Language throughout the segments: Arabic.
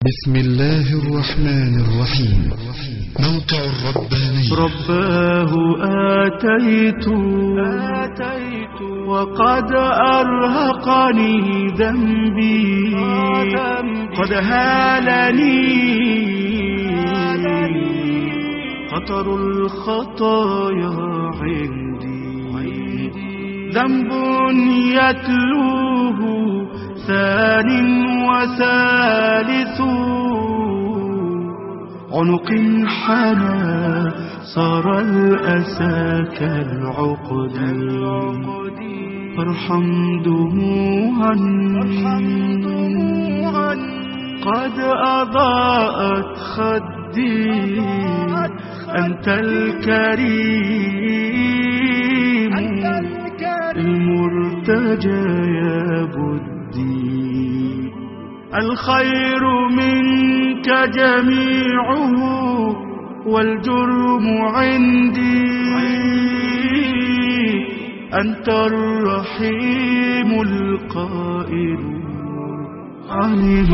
بسم الله الرحمن الرحيم. موقع الرباني. رباه آتيت وقد أرهقني ذنبي قد هالني خطر الخطايا عندي ذنب يتلوه ثان وثالث عنق حنى صار الأسى كالعقد فارحم دموعا قد أضاءت خدي أنت الكريم المرتجى يا بدي الخير منك جميعه والجرم عندي أنت الرحيم القائل علم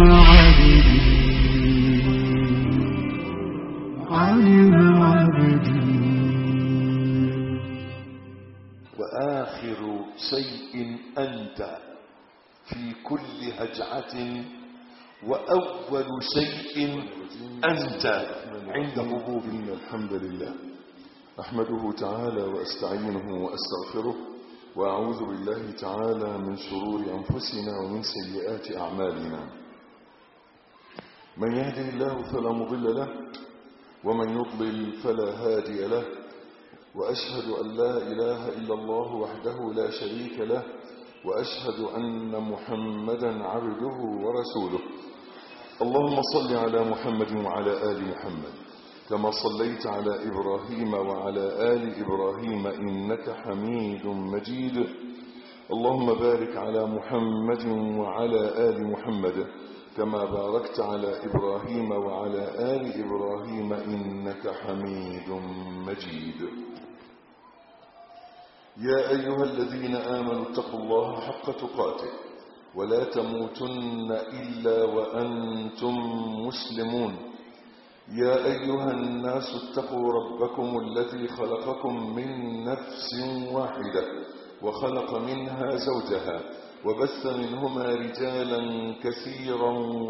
عبدي وآخر شيء أنت في كل هجعة وأول شيء أنت عند هبوب. الحمد لله أحمده تعالى وأستعينه وأستغفره وأعوذ بالله تعالى من شرور أنفسنا ومن سيئات أعمالنا. من يهدي الله فلا مضل له ومن يضلل فلا هادي له، وأشهد أن لا إله إلا الله وحده لا شريك له، وأشهد أن محمدا عبده ورسوله. اللهم صل على محمد وعلى آل محمد كما صليت على إبراهيم وعلى آل إبراهيم إنك حميد مجيد. اللهم بارك على محمد وعلى آل محمد كما باركت على إبراهيم وعلى آل إبراهيم إنك حميد مجيد. يا أيها الذين آمنوا اتقوا الله حق تقاته ولا تموتن إلا وأنتم مسلمون. يا أيها الناس اتقوا ربكم الذي خلقكم من نفس واحدة وخلق منها زوجها وبث منهما رجالا كثيرا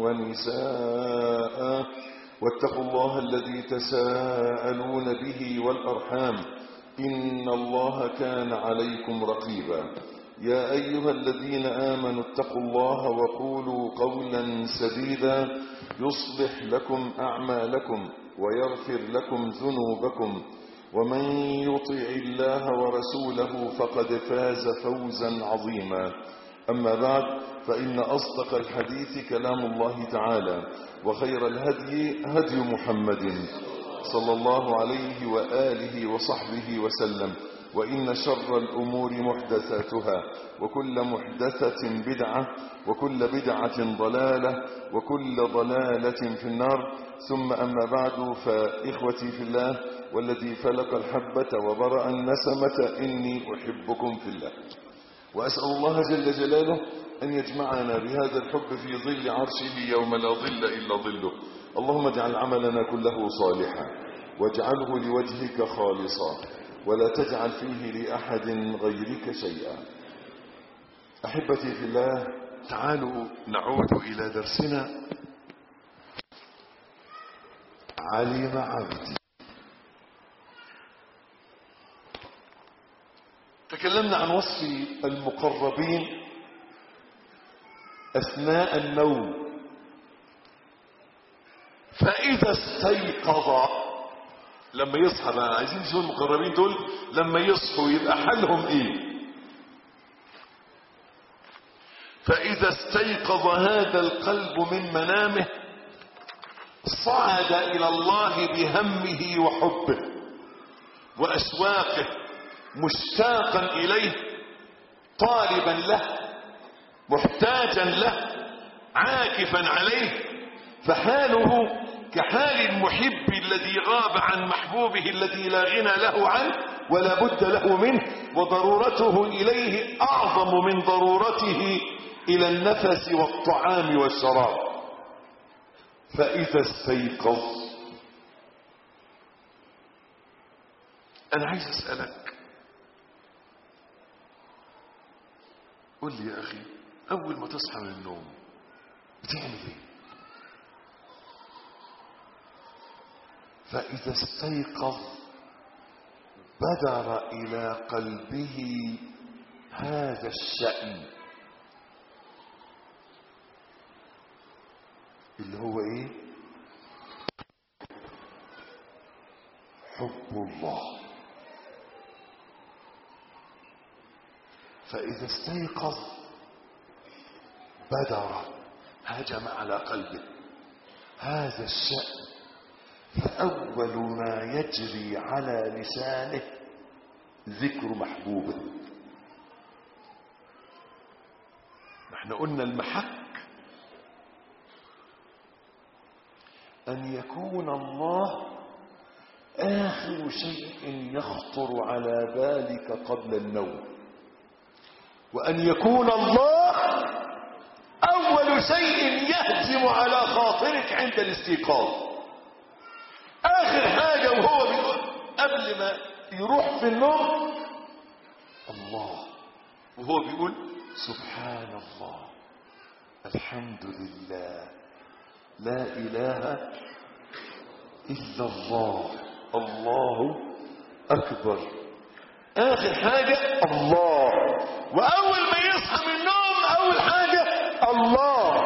ونساء، واتقوا الله الذي تساءلون به والأرحام إن الله كان عليكم رقيبا. يا أيها الذين آمنوا اتقوا الله وقولوا قولا سديدا يصلح لكم أعمالكم ويغفر لكم ذنوبكم، ومن يطع الله ورسوله فقد فاز فوزا عظيما. أما بعد، فإن أصدق الحديث كلام الله تعالى، وخير الهدي هدي محمد صلى الله عليه وآله وصحبه وسلم، وإن شر الأمور محدثاتها، وكل محدثة بدعة، وكل بدعة ضلالة، وكل ضلالة في النار. ثم أما بعد، فإخوتي في الله والذي فلق الحبة وبرأ النسمة إني أحبكم في الله، وأسأل الله جل جلاله أن يجمعنا بهذا الحب في ظل عرشه يوم لا ظل إلا ظله. اللهم اجعل عملنا كله صالحا واجعله لوجهك خالصا ولا تجعل فيه لأحد غيرك شيئا. أحبتي في الله، تعالوا نعود إلى درسنا. علم عبدي. تكلمنا عن وصف المقربين أثناء النوم، فإذا استيقظ، لما يصحى بقى عايزين نشوف المقربين دول لما يصحوا يبقى حالهم ايه. فإذا استيقظ هذا القلب من منامه صعد إلى الله بهمه وحبه وأشواقه، مشتاقا إليه، طالبا له، محتاجا له، عاكفا عليه. فحاله كحال المحب الذي غاب عن محبوبه الذي لا غنى له عنه ولا بد له منه، وضرورته إليه أعظم من ضرورته إلى النفس والطعام والشراب. فإذا استيقظ. أنا عايز أسألك، قل لي يا أخي، أول ما تصحى من النوم بتعمل إيه؟ فإذا استيقظ بدر إلى قلبه هذا الشأن اللي هو ايه؟ حب الله. فإذا استيقظ بدر، هجم على قلبه هذا الشأن، فأول ما يجري على لسانه ذكر محبوبه. نحن قلنا المحك أن يكون الله آخر شيء يخطر على بالك قبل النوم، وأن يكون الله أول شيء يهجم على خاطرك عند الاستيقاظ. آخر حاجة وهو بيقول قبل ما يروح في النوم الله، وهو بيقول سبحان الله، الحمد لله، لا إله إلا الله، الله أكبر. آخر حاجة الله، وأول ما يصحى من النوم أول حاجة الله،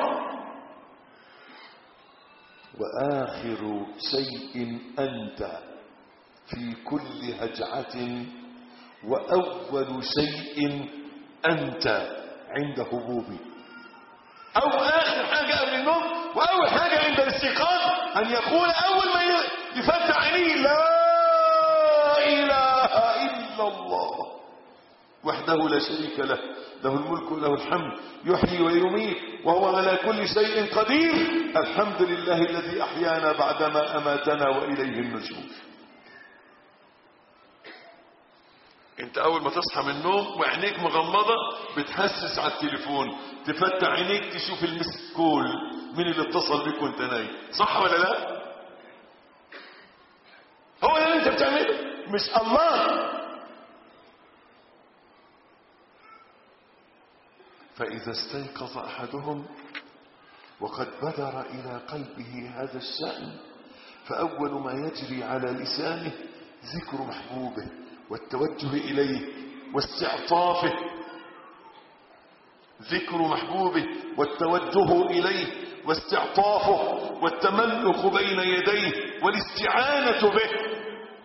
وآخر شيء أنت في كل هجعة، وأول شيء أنت عند هبوبي. أو آخر حاجة قبل النوم وأول حاجة عند الاستيقاظ أن يقول أول ما يفتح عينيه لا إله إلا الله وحده لا شريك له، له الملك وله الحمد، يحيي ويميت وهو على كل شيء قدير، الحمد لله الذي أحيانا بعدما أماتنا وإليه النشور. انت اول ما تصحى من النوم وعينيك مغمضة بتحسس على التليفون، تفتح عينيك تشوف المسك كول، مين اللي اتصل بيك وانت نايم، صح ولا لا؟ هو اللي انت بتعمله مش الله. فإذا استيقظ أحدهم وقد بدر إلى قلبه هذا الشأن، فأول ما يجري على لسانه ذكر محبوبه والتوجه إليه واستعطافه، ذكر محبوبه والتوجه إليه واستعطافه والتملق بين يديه والاستعانة به.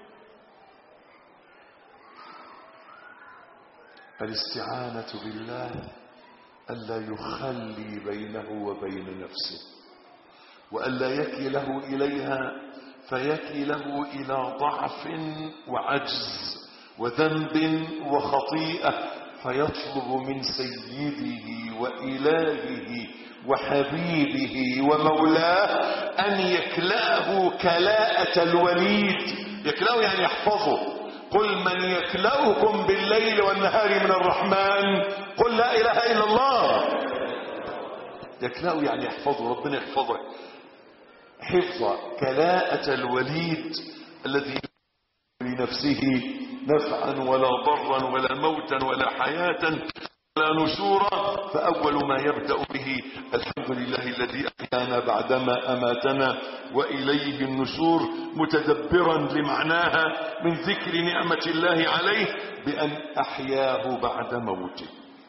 الاستعانة بالله ألا يخلي بينه وبين نفسه، وألا يكله إليها فيكله إلى ضعف وعجز وذنب وخطيئة، فيطلب من سيده وإلهه وحبيبه ومولاه أن يكلأه كلاءة الوليد. يكلأه يعني يحفظه. قل من يكلأكم بالليل والنهار من الرحمن قل لا إله إلا الله. يكلأه يعني يحفظه، ربنا يحفظك حفظ كلاءة الوليد الذي لنفسه نفعا ولا ضرا ولا موتا ولا حياة ولا نشورا. فأول ما يبدأ به الحمد لله الذي أحيانا بعدما أماتنا وإليه النشور، متدبرا لمعناها من ذكر نعمة الله عليه بأن أحياه بعد موته.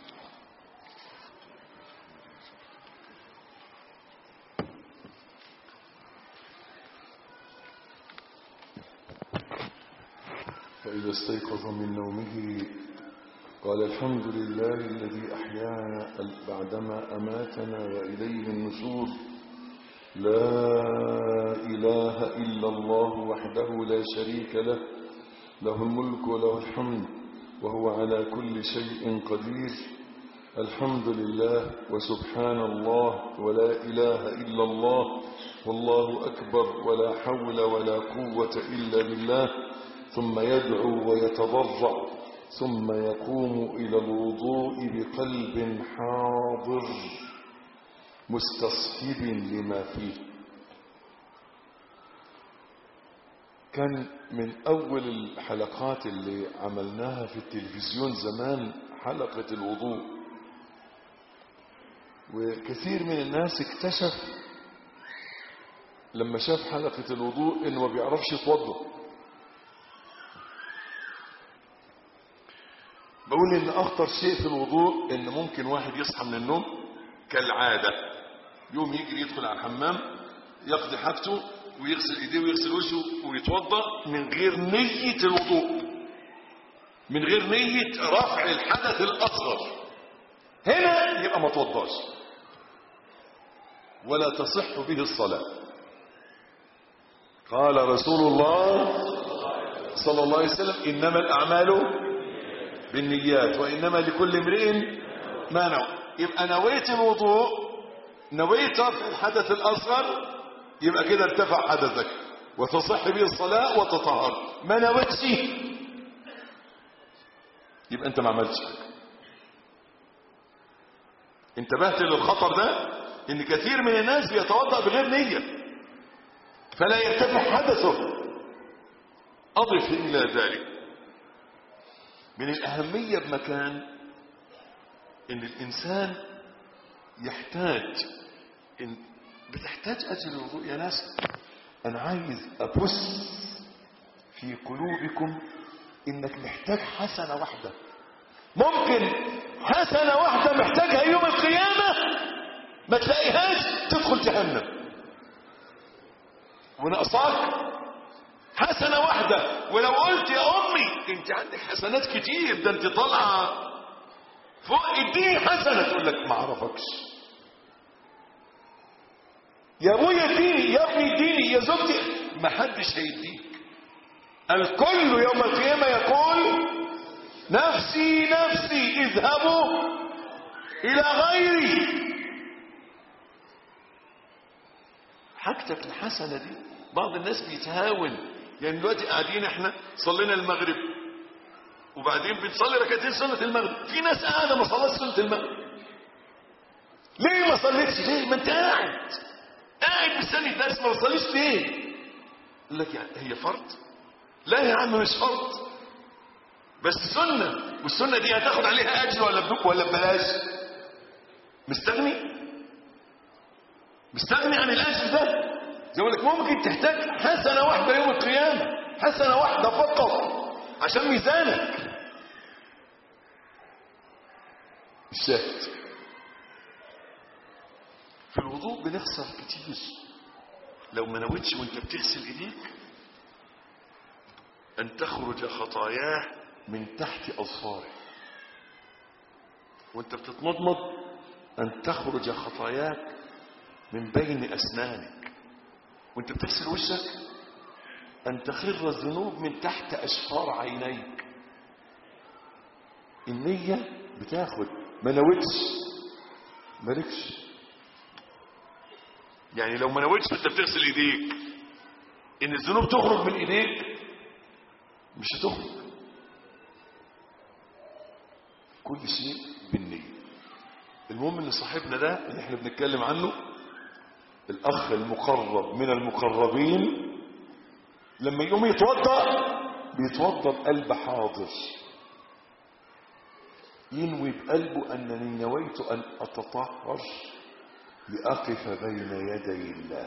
فإذا استيقظ من نومه قال الحمد لله الذي أحيانا بعدما أماتنا وإليه النشور، لا إله إلا الله وحده لا شريك له، له الملك وله الحمد وهو على كل شيء قدير، الحمد لله وسبحان الله ولا إله إلا الله والله أكبر ولا حول ولا قوة إلا بالله. ثم يدعو ويتضرع، ثم يقوم إلى الوضوء بقلب حاضر مستصحب لما فيه. كان من أول الحلقات اللي عملناها في التلفزيون زمان حلقة الوضوء، وكثير من الناس اكتشف لما شاف حلقة الوضوء إنه ما بيعرفش يتوضأ. بقول إن أخطر شيء في الوضوء إن ممكن واحد يصحى من النوم كالعادة يوم يجري يدخل على الحمام يقضي حاجته ويغسل ايديه ويغسل وشه ويتوضا من غير نية الوضوء، من غير نية رفع الحدث الأصغر. هنا يبقى ما توضاش ولا تصح به الصلاة. قال رسول الله صلى الله عليه وسلم: إنما الأعمال بالنيات وإنما لكل امرئ ما نوى. يبقى نويت الوضوء، نويت رفع الحدث الأصغر، يبقى كده ارتفع حدثك وتصح به الصلاة وتطهر. ما نويتش يبقى انت ما عملتش حاجة. انتبهت للخطر ده ان كثير من الناس بيتوضأ بغير نية فلا يرتفع حدثه. اضف الى ذلك من الاهمية بمكان ان الانسان يحتاج بتحتاج أجل الوضوء يا ناس. أنا عايز أبث في قلوبكم إنك محتاج حسنة واحدة. ممكن حسنة واحدة محتاجها يوم القيامة ما تلاقيهاش تدخل جهنم ونقصاك حسنة واحدة. ولو قلت يا أمي أنت عندك حسنات كتير، ده أنت طالعة فوق، اديني حسنة، تقول لك ما أعرفكش. يا ابويا اديني، يا ابني اديني، يا زوجتي، ما حدش هيديك. الكل يوم القيامة يقول: نفسي نفسي اذهبوا الى غيري. حاجتك الحسنة دي بعض الناس بيتهاون. يعني دلوقتي قاعدين احنا صلينا المغرب وبعدين بنصلي ركعتين سنة المغرب، في ناس قاعدة ما صلتش سنة المغرب. ليه ما صليتش؟ ليه؟ ما انت قاعد مستني الدرس ما وصليش ليه؟ يقول لك يعني هي فرض؟ لا يا عم مش فرض، بس سنة، والسنة دي هتاخد عليها أجر ولا ببلاش؟ مستغني عن الأجر ده. يقول لك ممكن تحتاج حسنة واحدة يوم القيامة، حسنة واحدة فقط عشان ميزانك. الشاهد في الوضوء بنخسر كتير لو ما نويتش وانت بتغسل ايديك ان تخرج خطاياه من تحت اظفارك، وانت بتتمضمض ان تخرج خطاياك من بين اسنانك، وانت بتغسل وشك ان تخر الذنوب من تحت اشفار عينيك. النية بتاخد، ما نويتش مالكش. يعني لو ما نويتش وانت بتغسل ايديك ان الذنوب تخرج من ايديك مش هتخرج. كل شيء بالنية. المهم ان صاحبنا ده اللي احنا بنتكلم عنه الاخ المقرب من المقربين لما يقوم يتوضا بيتوضا بقلب حاضر، ينوي بقلبه انني نويت ان اتطهر لأقف بين يدي الله.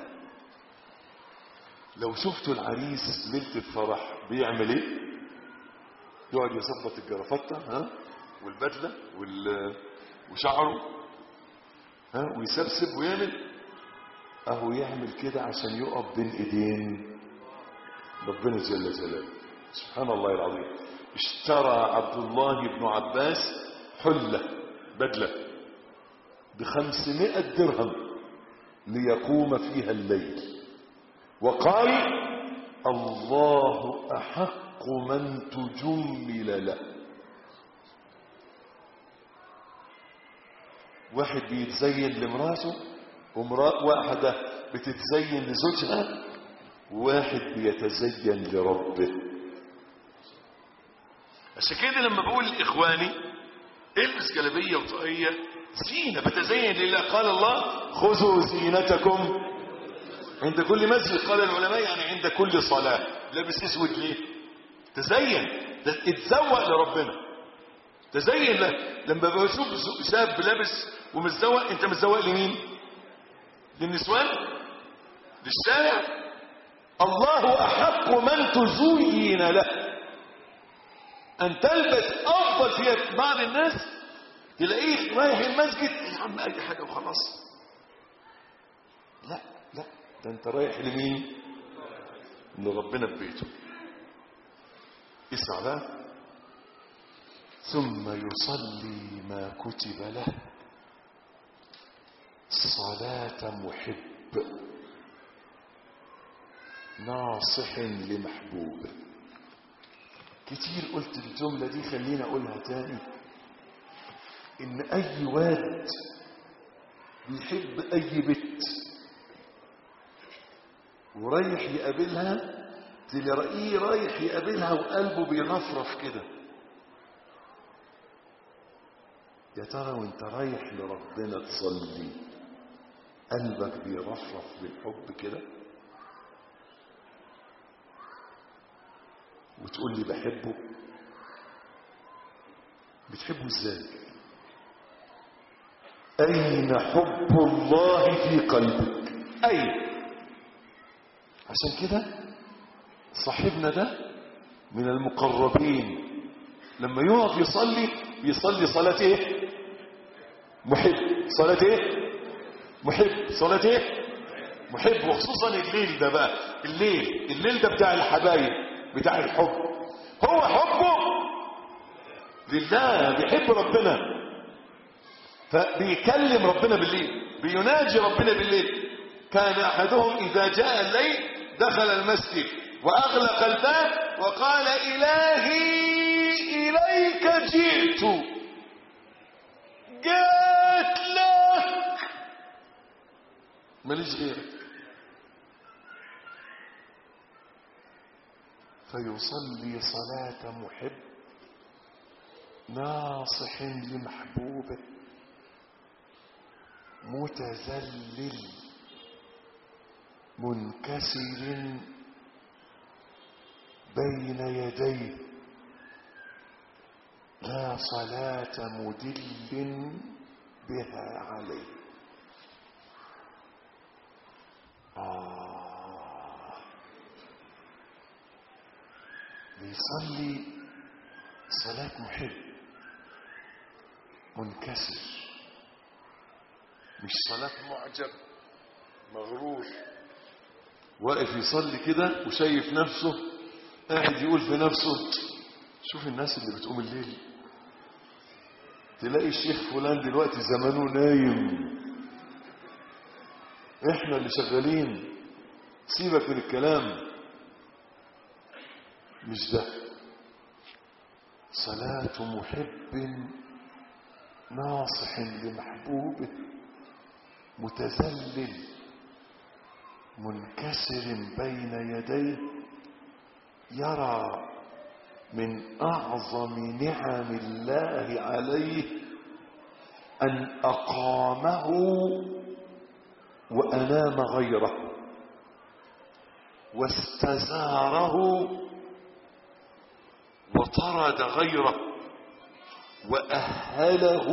لو شفتوا العريس ليلة الفرح بيعمل ايه؟ يقعد يظبط الجرافطة والبدلة وشعره ويسبسب ويعمل اهو يعمل كده عشان يقف بين ايدين ربنا جل جلاله. سبحان الله العظيم. اشترى عبد الله بن عباس حلة بدلة ب500 درهم ليقوم فيها الليل، وقال: الله أحق من تجمل له. واحد بيتزين لمراته واحدة بتتزين لزوجها، واحد بيتزين لربه. عشان كده لما بقول لإخواني البس جلابية وطاقية زينة بتزين لله، قال الله: خذوا زينتكم عند كل مسجد قال العلماء يعني عند كل صلاة. لابس اسود ليه؟ تزين، اتزوق لربنا، تزين له. لما بشوف شاب لابس ومتزوق، انت متزوق لمين؟ للنسوان؟ للشارع؟ الله احق من تزين له. ان تلبس افضل في بعض الناس تلاقيه رايح المسجد يا عم اي حاجه وخلاص. لا لا، ده انت رايح لمين؟ لربنا ببيته. اسمع بقى. ثم يصلي ما كتب له صلاة محب ناصح لمحبوبه. كتير قلت الجملة دي، خلينا اقولها تاني. ان اي واد بيحب اي بنت ورايح يقابلها، تلاقيه رايح يقابلها وقلبه بيرفرف كده. يا ترى وانت رايح لربنا تصلي قلبك بيرفرف بالحب كده وتقول لي بحبه؟ بتحبه ازاي؟ اين حب الله في قلبك؟ اين؟ عشان كده صاحبنا ده من المقربين لما يقف يصلي صلاة ايه؟ محب. صلاة ايه؟ محب. صلاة ايه؟ محب. وخصوصا الليل ده بقى، الليل ده بتاع الحبايب، بتاع الحب. هو حبه لله، بيحب ربنا، فبيكلم ربنا بالليل، بيناجي ربنا بالليل. كان احدهم اذا جاء الليل دخل المسجد واغلق الباب وقال الهي اليك جئت، جئت لك، ماليش غيرك. فيصلي صلاة محب ناصح لمحبوبه متذلل منكسر بين يديه لا صلاة مدل بها عليه. بيصلي صلاة محب منكسر، مش صلاة معجب مغرور واقف يصلي كده وشايف نفسه قاعد يقول في نفسه شوف الناس اللي بتقوم الليل، تلاقي الشيخ فلان دلوقتي زمانه نايم، احنا اللي شغالين. سيبك من الكلام، مش ده صلاة محب ناصح لمحبوبه متذلل منكسر بين يديه يرى من أعظم نعم الله عليه أن أقامه وأنام غيره واستزاره وطرد غيره وأهله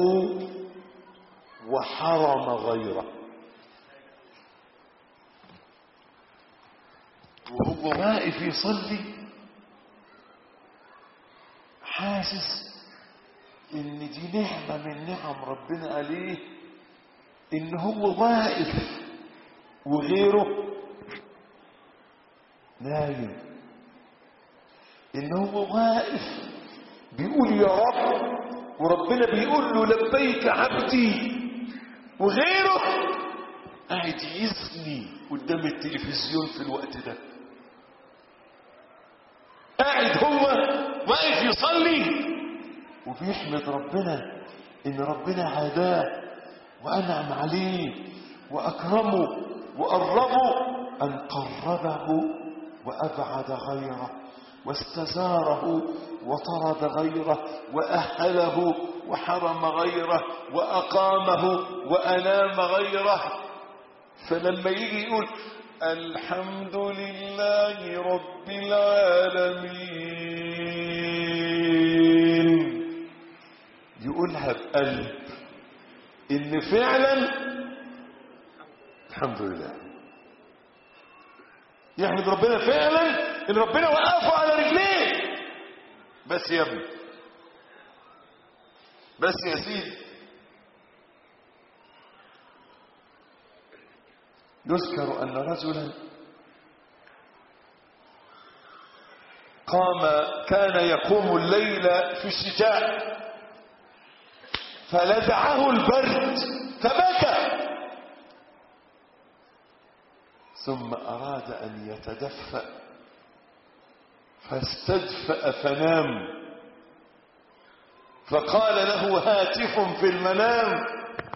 وحرم غيره. وهو واقف يصلي حاسس ان دي نعمة من نعم ربنا عليه، ان هو واقف وغيره نايم، ان هو واقف بيقول يا رب وربنا بيقول له لبيك عبدي، وغيره قاعد يزني قدام التلفزيون في الوقت ده. قاعد هو واقف يصلي وبيحمد ربنا ان ربنا هداه وانعم عليه واكرمه وقربه، ان قربه وابعد غيره واستزاره وطرد غيره واهله وحرم غيره واقامه وانام غيره. فلما يجي يقول الحمد لله رب العالمين، يقولها بقلب ان فعلا الحمد لله، يحمد ربنا فعلا ان ربنا وقفه على رجليه. بس يا ابني، بس يا سيدي، يذكر ان رجلا كان يقوم الليل في الشتاء فلدعه البرد فبكى، ثم أراد أن يتدفأ فاستدفأ فنام، فقال له هاتف في المنام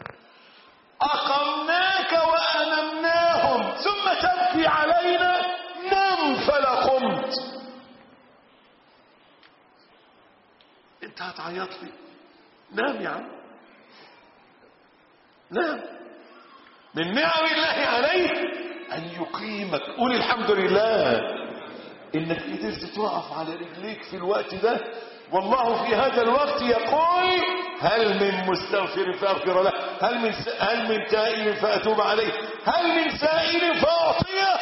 أقمناك وأنمناهم ثم تبكي علينا، نم فلا قمت. انت هتعيط لي؟ نام يا عم، نام. من نعم الله عليك أن يقيمك. قول الحمد لله إنك قدرت تقف على رجليك في الوقت ده. والله في هذا الوقت يقول هل من مستغفر فأغفر له، هل من تائب فأتوب عليه، هل من سائل فأعطيه.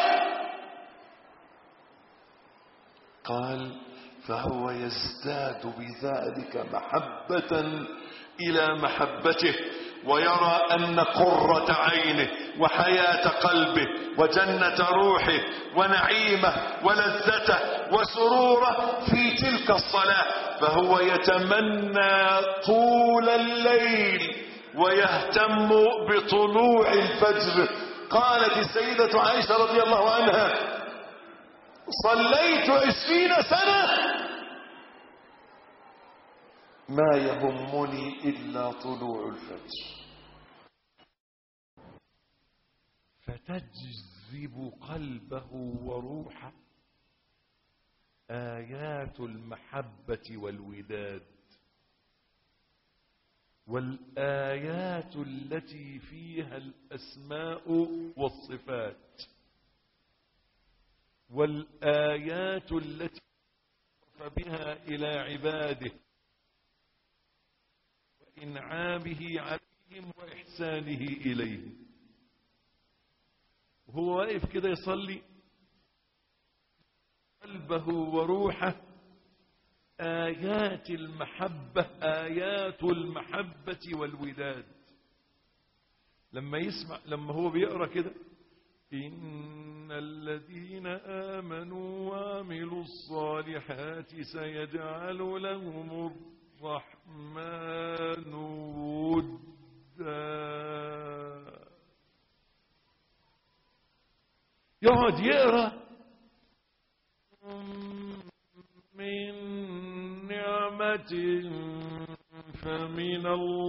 قال فهو يزداد بذلك محبة إلى محبته، ويرى أن قرة عينه وحياة قلبه وجنة روحه ونعيمه ولذته وسروره في تلك الصلاة، فهو يتمنى طول الليل ويهتم بطلوع الفجر. قالت السيدة عائشة رضي الله عنها صليت 20 سنة ما يهمني إلا طلوع الفجر. فتجذب قلبه وروحه آيات المحبة والوداد، والآيات التي فيها الأسماء والصفات، والآيات التي وصف بها إلى عباده وإنعامه عليهم وإحسانه إليهم. وهو واقف كده يصلي قلبه وروحه آيات المحبة، آيات المحبة والوداد. لما هو بيقرأ كده إن الذين آمنوا وعملوا الصالحات سيجعل لهم الرحمن ودا، يقعد يقرأ من نعمة فمن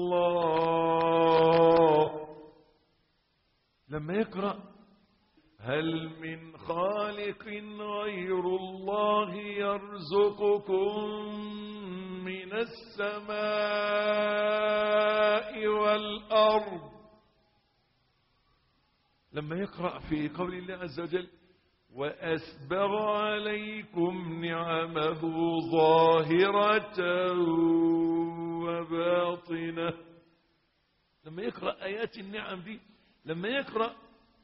الله. لما يقرأ هل من خالق غير الله يرزقكم من السماء والأرض. لما يقرأ في قول الله عز وجل وأسبغ عليكم نعمه ظاهرة وباطنة. لما يقرأ آيات النعم دي، لما يقرأ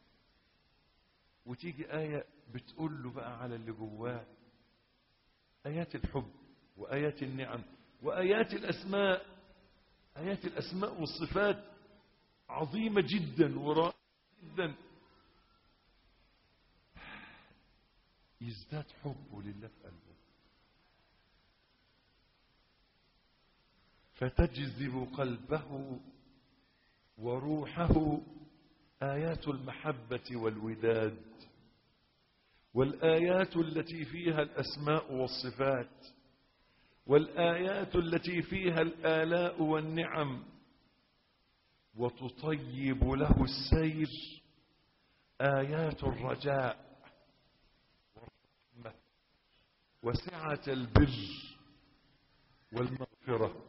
وتيجي آية بتقول له بقى على اللي جواه، آيات الحب وآيات النعم وآيات الأسماء. آيات الأسماء والصفات عظيمة جدا ورائعة جدا. يزداد حبه لله في قلبه، فتجذب قلبه وروحه آيات المحبة والوداد، والآيات التي فيها الأسماء والصفات، والآيات التي فيها الآلاء والنعم، وتطيب له السير آيات الرجاء والرحمة وسعة البر والمغفرة.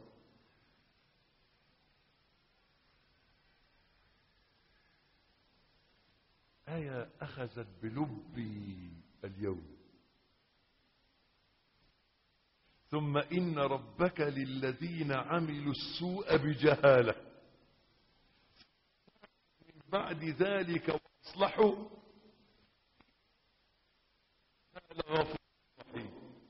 آية أخذت بلبي اليوم. ثم إن ربك للذين عملوا السوء بجهالة من بعد ذلك وأصلحوا لغفور رحيم.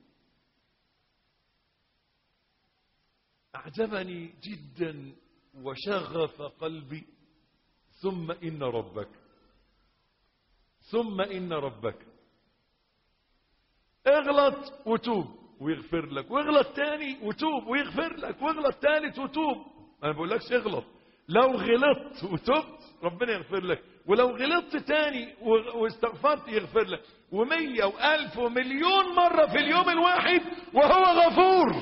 أعجبني جدا وشغف قلبي. ثم إن ربك، ثم إن ربك. اغلط وتوب ويغفر لك، واغلط تاني وتوب ويغفر لك، واغلط تالت وتوب. انا بقول لكش اغلط، لو غلطت وتوبت ربنا يغفر لك، ولو غلطت تاني واستغفرت يغفر لك، 100 و1000 ومليون مرة في اليوم الواحد وهو غفور.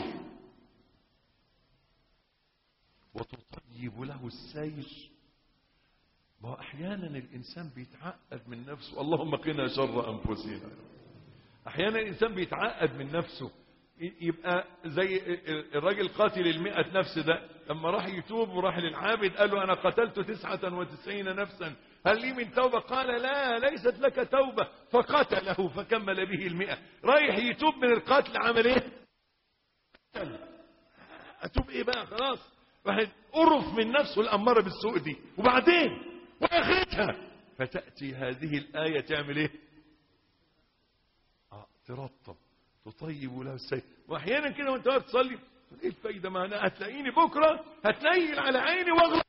وتطيب له السير. ما هو احيانا الانسان بيتعقد من نفسه، اللهم قنا شر انفسنا. احيانا الانسان بيتعقد من نفسه، يبقى زي الراجل قاتل 100 نفس ده، لما راح يتوب وراح للعابد قال له انا قتلت 99 نفسا هل لي من توبة؟ قال لا ليست لك توبة، فقتله فكمل به 100. رايح يتوب من القتل عمل ايه؟ اتوب ايه بقى؟ خلاص واحد قرف من نفسه الاماره بالسوء دي، وبعدين واخرتها فتاتي هذه الايه تعمل ايه؟ ترطب، تطيب له السير. واحيانا كده وانت واقف تصلي ايه الفايده؟ ما انا هتلاقيني بكره هتنيل على عيني واغلط.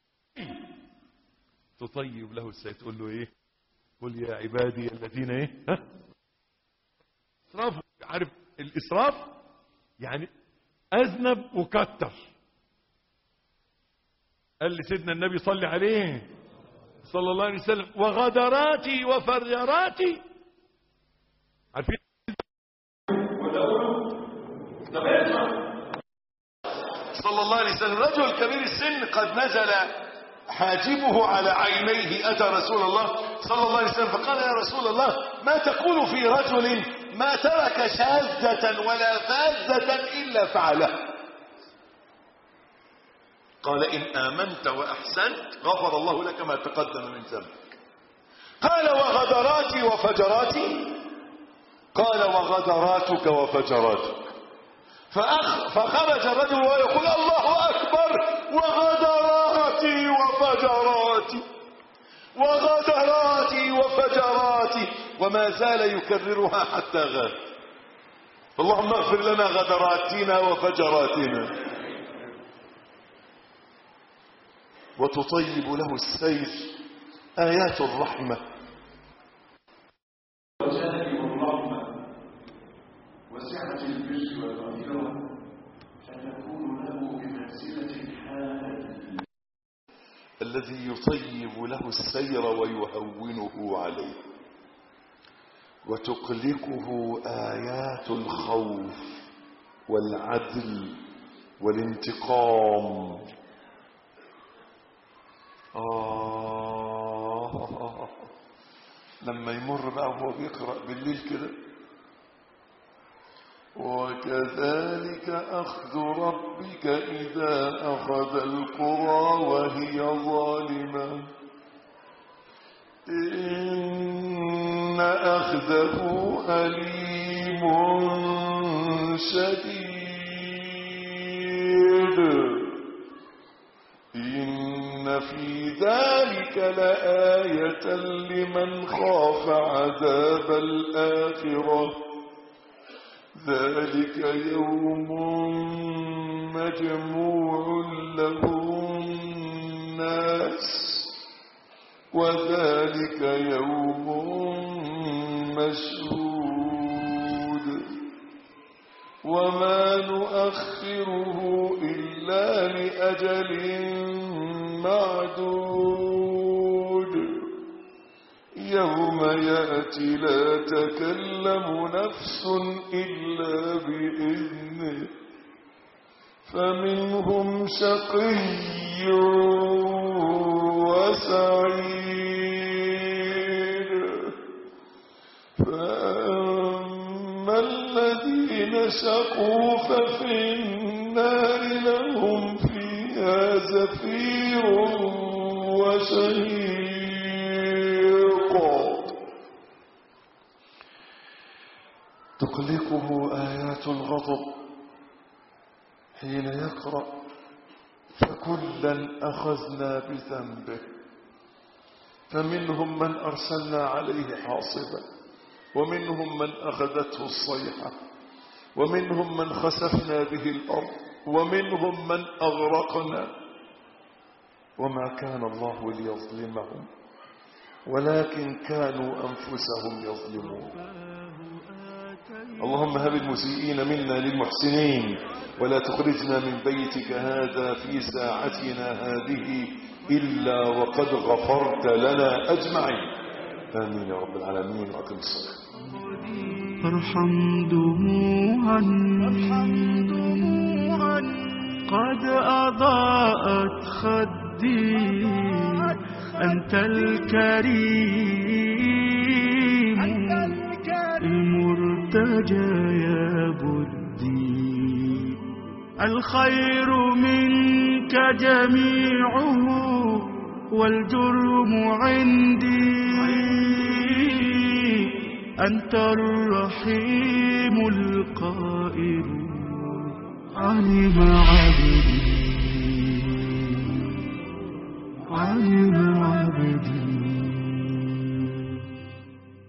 تطيب له السير، تقول له ايه؟ قل يا عبادي الذين ايه؟ اسرافوا. عارف الاسراف يعني اذنب وكتر. قال لسيدنا النبي صلى عليه صلى الله عليه وسلم وغدراتي وفجراتي. عارفين صلى الله عليه وسلم رجل كبير السن قد نزل حاجبه على عينيه، أتى رسول الله صلى الله عليه وسلم فقال يا رسول الله ما تقول في رجل ما ترك شاذة ولا فاذة إلا فعلها؟ قال إن آمنت وأحسنت غفر الله لك ما تقدم من ذنبك. قال وغدراتي وفجراتي؟ قال وغدراتك وفجراتك. فخرج الرجل ويقول الله أكبر وغدراتي وفجراتي وغدراتي وفجراتي، وما زال يكررها حتى غاب. اللهم اغفر لنا غدراتنا وفجراتنا. وتطيب له السير آيات الرحمة. وجانب الرحمة وسعة البر والمغفرة فتكون له بمنزلة الحال الذي يطيب له السير ويهونه عليه. وتقلقه آيات الخوف والعدل والانتقام. لما يمر بقى وهو بيقرأ بالليل كده وكذلك أخذ ربك إذا أخذ القرى وهي ظالمة إن أخذه أليم شديد إن في ذلك لآية لمن خاف عذاب الآخرة ذلك يوم مجموع له الناس وذلك يوم مشهود وما نؤخره إلا لأجل معدود يوم يأتي لا تكلم نفس إلا بإذنه فمنهم شقي وسعيد فأما الذين شقوا ففي النار لهم فيها زفير وشهيق تقلقه آيات الغضب حين يقرأ فكلا أخذنا بذنبه فمنهم من أرسلنا عليه حاصبا ومنهم من أخذته الصيحة ومنهم من خسفنا به الأرض ومنهم من أغرقنا وما كان الله ليظلمهم ولكن كانوا أنفسهم يظلمون. اللهم هب المسيئين منا للمحسنين ولا تخرجنا من بيتك هذا في ساعتنا هذه إلا وقد غفرت لنا أجمعين. آمين يا رب العالمين. وأقم الصلاة. ارحم دموعا قد أضاءت خدي أنت الكريم المرتجى يا بدي الخير منك جميعه والجرم عندي أنت الرحيم القائل علم عبدي